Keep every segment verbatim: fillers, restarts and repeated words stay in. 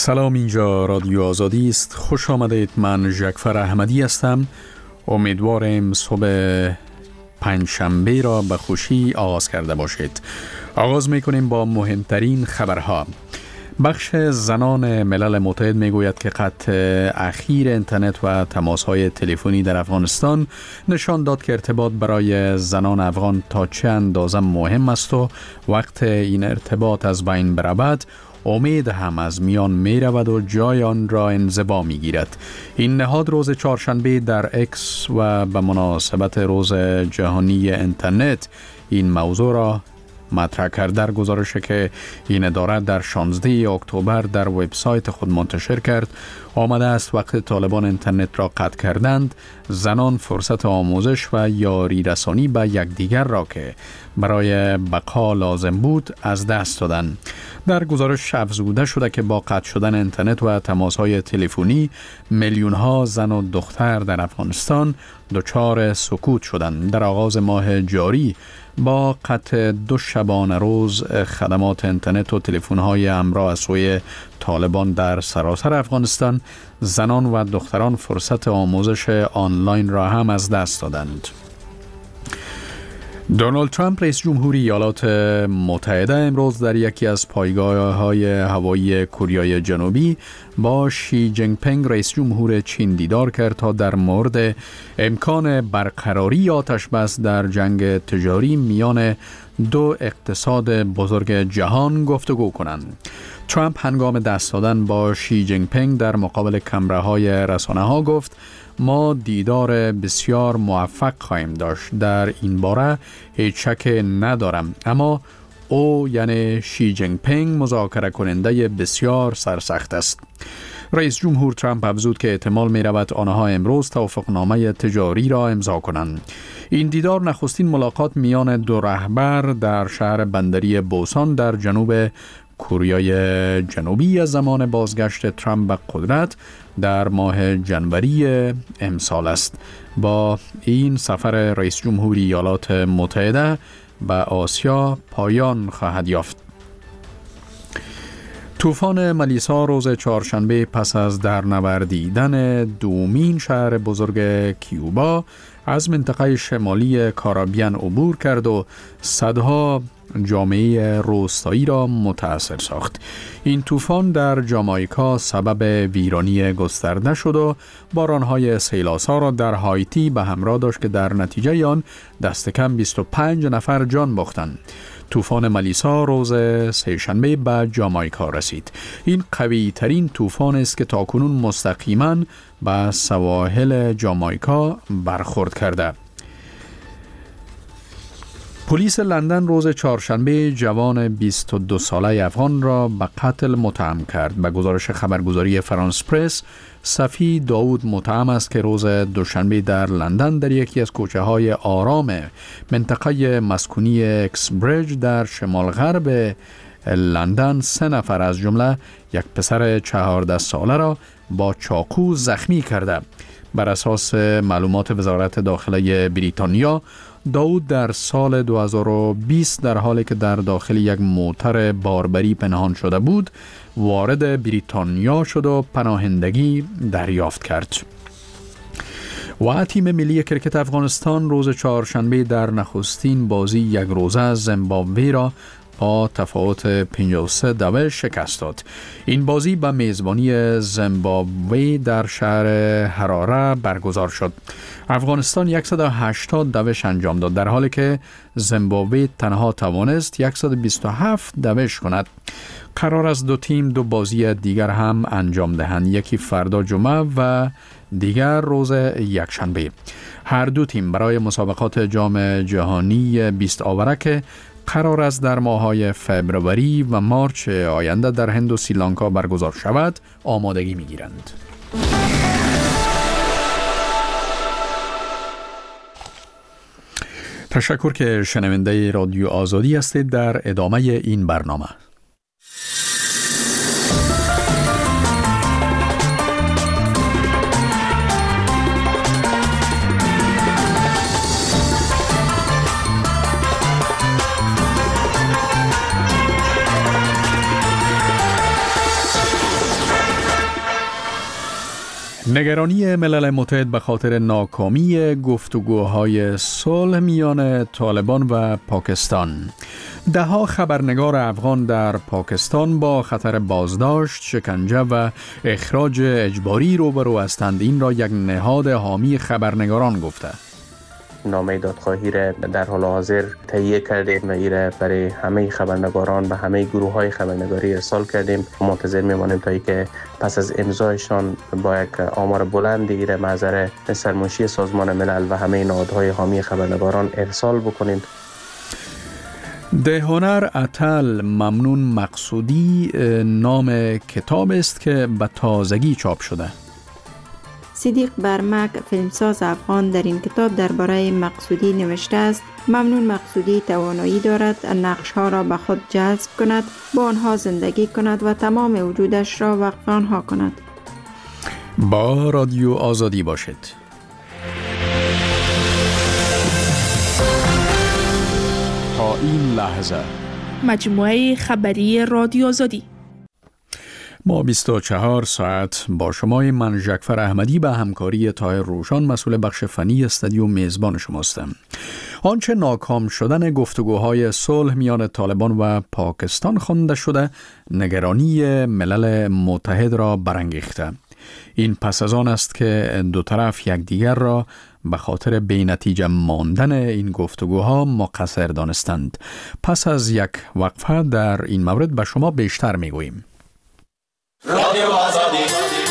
سلام، اینجا رادیو آزادی است. خوش آمدید. من ژکفر احمدی هستم. امیدوارم صبح پنجشنبه را به خوشی آغاز کرده باشید. آغاز میکنیم با مهمترین خبرها. بخش زنان ملل متحد میگوید که قطع اخیر اینترنت و تماس‌های تلفنی در افغانستان نشان داد که ارتباط برای زنان افغان تا چه اندازه مهم است و وقت این ارتباط از بین برود امید هم از میان می رود و جای آن را انزوا می گیرد. این نهاد روز چهارشنبه در اکس و به مناسبت روز جهانی اینترنت این موضوع را مطرح کرد. در گزارشی که این اداره در شانزده اکتبر در وبسایت خود منتشر کرد آمده است وقت طالبان اینترنت را قطع کردند، زنان فرصت آموزش و یاری رسانی به یکدیگر را که برای بقا لازم بود از دست دادند. در گزارش افزوده شده که با قطع شدن اینترنت و تماس‌های تلفنی میلیون ها زن و دختر در افغانستان دچار سکوت شدند. در آغاز ماه جاری با قطع دو شبانه روز خدمات اینترنت و تلفن‌های همراه از سوی طالبان در سراسر افغانستان، زنان و دختران فرصت آموزش آنلاین را هم از دست دادند. دونالد ترامپ رئیس جمهوری ایالات متحده امروز در یکی از پایگاه‌های هوایی کره جنوبی با شی جینگ پینگ رئیس جمهور چین دیدار کرد تا در مورد امکان برقراری آتش بس در جنگ تجاری میان دو اقتصاد بزرگ جهان گفتگو کنند. ترامپ هنگام دست دادن با شی جینگ پینگ در مقابل کامراهای رسانه‌ها گفت ما دیدار بسیار موفق خواهیم داشت. در این باره هیچ شک ندارم، اما او یعنی شی جینگ پینگ مذاکره کننده بسیار سرسخت است. رئیس جمهور ترامپ افزود که احتمال می رود آنها امروز توافقنامه تجاری را امضا کنند. این دیدار نخستین ملاقات میان دو رهبر در شهر بندری بوسان در جنوب کره جنوبی از زمان بازگشت ترامپ به قدرت در ماه جنوری امسال است. با این سفر رئیس جمهوری ایالات متحده به آسیا پایان خواهد یافت. طوفان ملیسا روز چهارشنبه پس از درنوردیدن دومین شهر بزرگ کیوبا از منطقه شمالی کارائیبیان عبور کرد و صدها جامعه روستایی را متاثر ساخت. این طوفان در جامائیکا سبب ویرانی گسترده شد و بارانهای سیلاسا را در هایتی به همراه داشت که در نتیجه آن دست کم بیست و پنج نفر جان باختند. طوفان ملیسا روز سه‌شنبه به جامائیکا رسید. این قوی ترین طوفان است که تاکنون مستقیما به سواحل جامائیکا برخورد کرده. پلیس لندن روز چهارشنبه جوان بیست و دو ساله افغان را به قتل متهم کرد. به گزارش خبرگزاری فرانس پرس، صفی داود متهم است که روز دوشنبه در لندن در یکی از کوچه های آرام منطقه مسکونی اکس بریج در شمال غرب لندن سه نفر از جمله یک پسر چهارده ساله را با چاقو زخمی کرده. بر اساس معلومات وزارت داخله بریتانیا، داود در سال دو هزار و بیست در حالی که در داخل یک موتر باربری پنهان شده بود وارد بریتانیا شد و پناهندگی دریافت کرد. و تیم ملی کرکت افغانستان روز چهارشنبه در نخستین بازی یک روزه از زیمبابوه را با تفاوت پنجاه و سه دو شکست داد. این بازی به میزبانی زیمبابوه در شهر هراره برگزار شد. افغانستان صد و هشتاد دوش انجام داد در حالی که زیمبابوه تنها توانست صد و بیست و هفت دوش کند. قرار است دو تیم دو بازی دیگر هم انجام دهند، یکی فردا جمعه و دیگر روز یکشنبه. هر دو تیم برای مسابقات جام جهانی بیست آوره که قرار است در ماه‌های فوریه و مارچ آینده در هند و سریلانکا برگزار شود آمادگی می‌گیرند. تشکر که شنونده رادیو آزادی هستید. در ادامه این برنامه نگرانی ملل متحد به خاطر ناکامی گفتگوهای صلح میان طالبان و پاکستان. ده‌ها خبرنگار افغان در پاکستان با خطر بازداشت، شکنجه و اخراج اجباری روبرو هستند. این را یک نهاد حامی خبرنگاران گفته. نامه دادخواهی را در حال حاضر تهیه کردیم و این را برای همه خبرنگاران و همه گروه های خبرنگاری ارسال کردیم. منتظر میمانیم تا اینکه پس از امضایشان با یک آمار بلند این را محضر سرمنشی سازمان ملل و همه نهادهای حامی خبرنگاران ارسال بکنیم. دهنر اتل ممنون مقصودی نام کتاب است که به تازگی چاپ شده. صدیق برمک فیلمساز افغان در این کتاب درباره مقصودی نوشته است: ممنون مقصودی توانایی دارد نقش‌ها را به خود جذب کند، با آنها زندگی کند و تمام وجودش را وقف آنها کند. با رادیو آزادی باشید. تا این لحظه مجموعه خبری رادیو آزادی. ما بیست و چهار ساعت با شمای من ژکفر احمدی به همکاری طاهر روشان مسئول بخش فنی استودیو میزبان شماستم. آنچه ناکام شدن گفتگوهای صلح میان طالبان و پاکستان خوانده شده، نگرانی ملل متحد را برانگیخته. این پس از آن است که دو طرف یکدیگر را به خاطر بی‌نتیجه ماندن این گفتگوها مقصر دانستند. پس از یک وقفه در این مورد به شما بیشتر میگوییم. رادیو آزادی.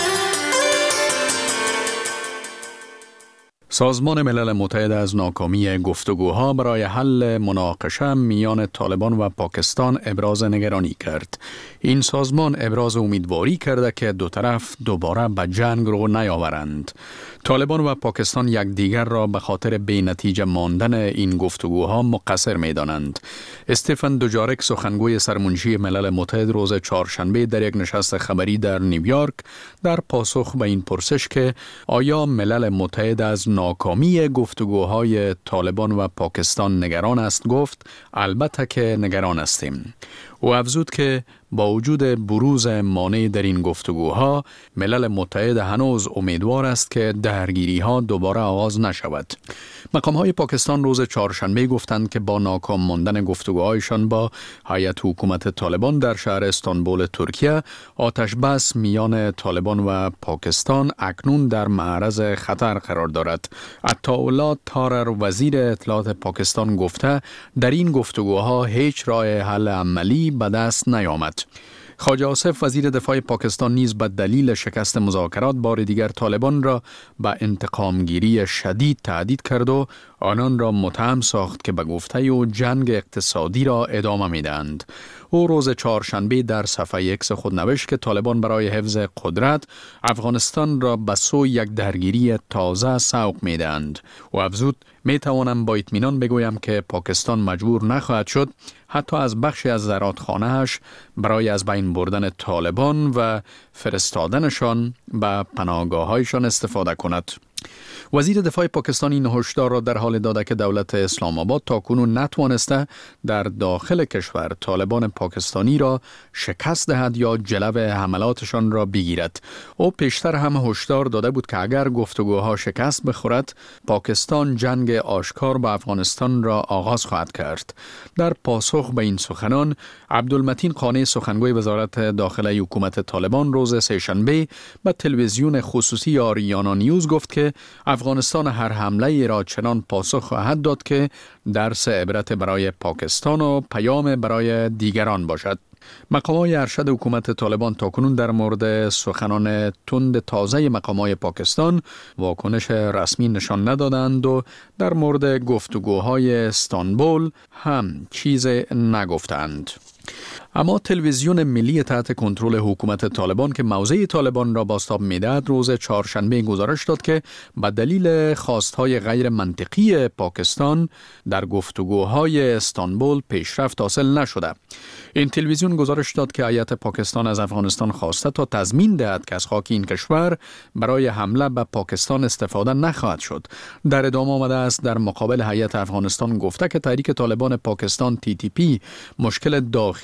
سازمان ملل متحد از ناکامی گفتگوها برای حل مناقشه میان طالبان و پاکستان ابراز نگرانی کرد. این سازمان ابراز امیدواری کرده که دو طرف دوباره به جنگ رو نیاورند. طالبان و پاکستان یکدیگر را به خاطر بی‌نتیجه ماندن این گفتگوها مقصر می‌دانند. استفن دوجارک سخنگوی سرمنشی ملل متحد روز چهارشنبه در یک نشست خبری در نیویورک در پاسخ به این پرسش که آیا ملل متحد از ناکامی گفتگوهای طالبان و پاکستان نگران است گفت: البته که نگران هستیم. او افزود که با وجود بروز مانع در این گفتگوها، ملل متحد هنوز امیدوار است که درگیری‌ها دوباره آغاز نشود. مقام‌های پاکستان روز چهارشنبه گفتند که با ناکام ماندن گفتگوهایشان با هیئت حکومت طالبان در شهر استانبول ترکیه، آتش بس میان طالبان و پاکستان اکنون در معرض خطر قرار دارد. عطاالله تارر وزیر اطلاعات پاکستان گفته در این گفتگوها هیچ راه حل عملی به دست نیامد. خواجه آصف وزیر دفاع پاکستان نیز به دلیل شکست مذاکرات بار دیگر طالبان را به انتقامگیری شدید تهدید کرد و آنان را متهم ساخت که به گفته او جنگ اقتصادی را ادامه می‌دهند. او روز چهارشنبه در صفحه اکس خود نوشت که طالبان برای حفظ قدرت افغانستان را به سوی یک درگیری تازه سوق می‌دهند. او افزود: می توانم با اطمینان بگویم که پاکستان مجبور نخواهد شد حتی از بخشی از زرادخانه‌اش برای از بین بردن طالبان و فرستادنشان به پناهگاه‌هایشان استفاده کند. وزیر دفاع پاکستان این هشدار را در حال داده که دولت اسلام آباد تاکنون نتوانسته در داخل کشور طالبان پاکستانی را شکست دهد یا جلو حملاتشان را بگیرد. او پیشتر هم هشدار داده بود که اگر گفتگوها شکست بخورد، پاکستان جنگ آشکار با افغانستان را آغاز خواهد کرد. در پاسخ به این سخنان، عبدالمتین قانی سخنگوی وزارت داخله حکومت طالبان روز سه‌شنبه به تلویزیون خصوصی آریانا نیوز گفت که افغانستان هر حمله ای را چنان پاسخ خواهد داد که درس عبرت برای پاکستان و پیام برای دیگران باشد. مقامات ارشد حکومت طالبان تاکنون در مورد سخنان تند تازه مقامات پاکستان واکنش رسمی نشان ندادند و در مورد گفتگوهای استانبول هم چیز نگفتند. اما تلویزیون ملی تحت کنترل حکومت طالبان که موضع طالبان را بازتاب می‌دهد روز چهارشنبه گزارش داد که به دلیل خواستهای غیر منطقی پاکستان در گفتگوهای استانبول پیشرفت حاصل نشده. این تلویزیون گزارش داد که هیئت پاکستان از افغانستان خواسته تا تضمین دهد که از خاک این کشور برای حمله به پاکستان استفاده نخواهد شد. در ادامه آمده است در مقابل هیئت افغانستان گفته که تحریک طالبان پاکستان تی تی پی مشکل داخلی و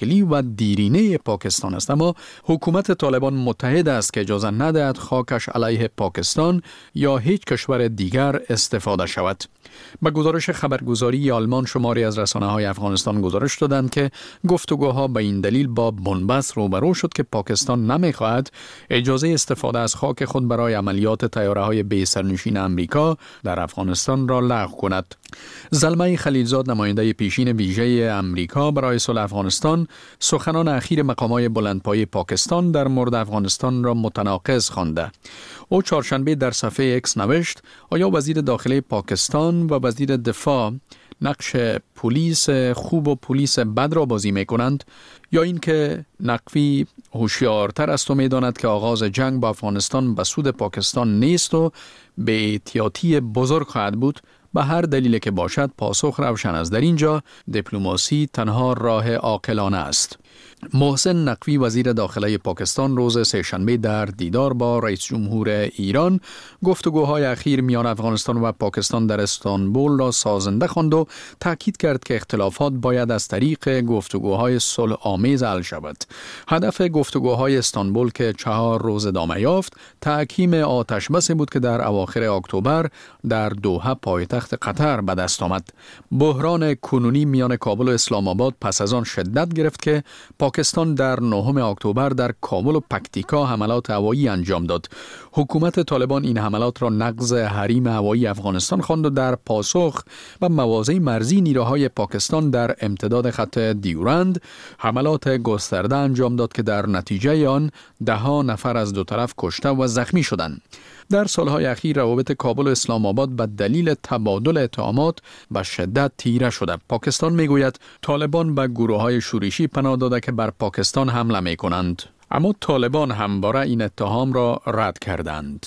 دیرینه پاکستان است، اما حکومت طالبان متحد است که اجازه ندهد خاکش علیه پاکستان یا هیچ کشور دیگر استفاده شود. با گزارش خبرگزاری آلمان شماری از رسانه‌های افغانستان گزارش دادند که گفتگوها به این دلیل با بنبست روبرو شد که پاکستان نمی‌خواهد اجازه استفاده از خاک خود برای عملیات طیاره‌های بی سرنشین امریکا در افغانستان را لغو کند. زلمه خلیلزاد نماینده پیشین ویژه امریکا برای صلح افغانستان سخنان اخیر مقامات بلندپایه پاکستان در مورد افغانستان را متناقض خوانده. او چهارشنبه در صفحه اکس نوشت آیا وزیر داخلی پاکستان و وزیر دفاع نقش پلیس خوب و پلیس بد را بازی می کنند، یا اینکه نقوی هوشیارتر است و می داند که آغاز جنگ با افغانستان به سود پاکستان نیست و به احتیاطی بزرگ خواهد بود؟ به هر دلیل که باشد پاسخ روشن است. در اینجا دیپلماسی تنها راه عاقلانه است. محسن نقوی وزیر داخلی پاکستان روز سه‌شنبه در دیدار با رئیس جمهور ایران گفتگوهای اخیر میان افغانستان و پاکستان در استانبول را سازنده خواند و تاکید کرد که اختلافات باید از طریق گفتگوهای صلح آمیز حل شود. هدف گفتگوهای استانبول که چهار روز ادامه یافت تحکیم آتشبسی بود که در اواخر اکتبر در دوحه پایتخت قطر به دست آمد. بحران کنونی میان کابل و اسلام آباد پس از آن شدت گرفت که پاکستان در نهم اکتبر در کابل و پکتیکا حملات هوایی انجام داد. حکومت طالبان این حملات را نقض حریم هوایی افغانستان خواند و در پاسخ به مواضع مرزی نیروهای پاکستان در امتداد خط دیورند حملات گسترده انجام داد که در نتیجه آن ده ها نفر از دو طرف کشته و زخمی شدند. در سالهای اخیر روابط کابل و اسلام آباد به دلیل تبادل اتهامات به شدت تیره شده. پاکستان میگوید طالبان به گروه‌های شورشی پناه داده که بر پاکستان حمله می‌کنند، اما طالبان همواره این اتهام را رد کردند.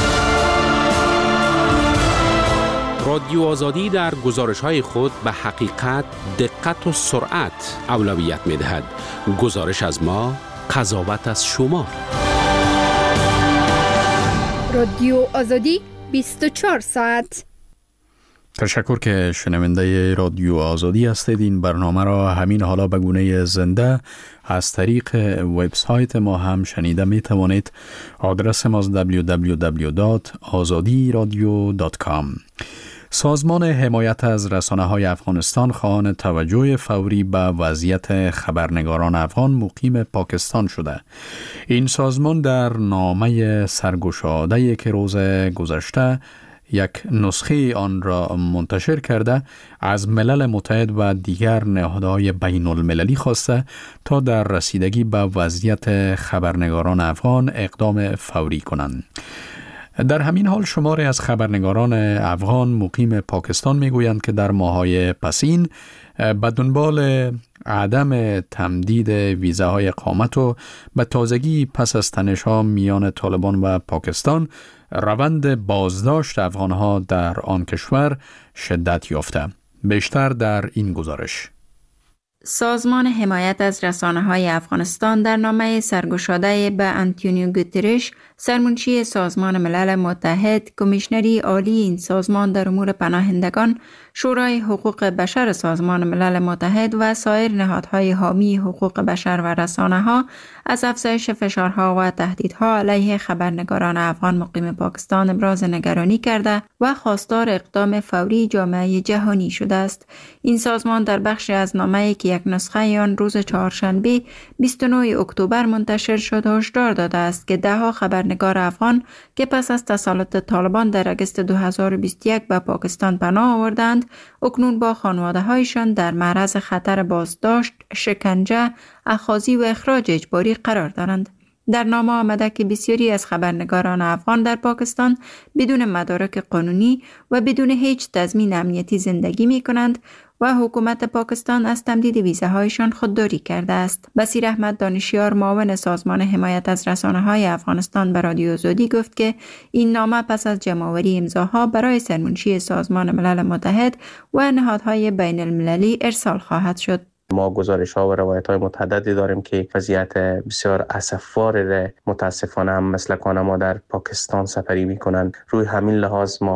رادیو آزادی در گزارش‌های خود به حقیقت، دقت و سرعت اولویت می‌دهد. گزارش از ما، قضاوت از شما. رادیو آزادی بیست و چهار ساعت. تشکر که شنونده رادیو آزادی هستید. این برنامه را همین حالا به گونه زنده از طریق وبسایت ما هم شنیده می توانید. آدرس ما دبلیو دبلیو دبلیو دات آزادی رادیو دات کام. سازمان حمایت از رسانه‌های افغانستان خواهان توجه فوری به وضعیت خبرنگاران افغان مقیم پاکستان شده. این سازمان در نامه سرگشاده‌ای که روز گذشته یک نسخه آن را منتشر کرده از ملل متحد و دیگر نهادهای بین المللی خواسته تا در رسیدگی به وضعیت خبرنگاران افغان اقدام فوری کنند. در همین حال شماری از خبرنگاران افغان مقیم پاکستان میگویند که در ماه‌های پسین به دنبال عدم تمدید ویزاهای اقامت و به تازگی پس از تنش‌ها میان طالبان و پاکستان روند بازداشت افغان‌ها در آن کشور شدت یافته. بیشتر در این گزارش. سازمان حمایت از رسانه‌های افغانستان در نامه سرگشاده به آنتونیو گوترش، سرمنشی سازمان ملل متحد، کمیشنری عالی این سازمان در امور پناهندگان، شورای حقوق بشر سازمان ملل متحد و سایر نهادهای حامی حقوق بشر و رسانه‌ها از افزایش فشارها و تهدیدها علیه خبرنگاران افغان مقیم پاکستان ابراز نگرانی کرده و خواستار اقدام فوری جامعه جهانی شده است. این سازمان در بخشی از نامه‌ای که یک نسخه آن روز چهارشنبه بیست و نه اکتبر منتشر شد هشدار داده است که ده ها خبرنگار افغان که پس از تسلط طالبان در اگست دو هزار و بیست و یک به پاکستان پناه آوردند اکنون با خانواده‌هایشان در معرض خطر بازداشت، شکنجه، اخاذی و اخراج اجباری قرار دارند. در نامه آمده که بسیاری از خبرنگاران افغان در پاکستان بدون مدارک قانونی و بدون هیچ تضمین امنیتی زندگی می کنند و حکومت پاکستان از تمدید ویزاهایشان خودداری کرده است. بصیر احمد دانشیار معاون سازمان حمایت از رسانه‌های افغانستان به رادیو آزادی گفت که این نامه پس از جمع‌آوری امضاها برای سرمنشی سازمان ملل متحد و نهادهای بین المللی ارسال خواهد شد. ما گزارش ها و روایت های متعددی داریم که وضعیت بسیار اسفبار را متاسفانه هم مسلکان ما در پاکستان سپری می کنند. روی همین لحاظ ما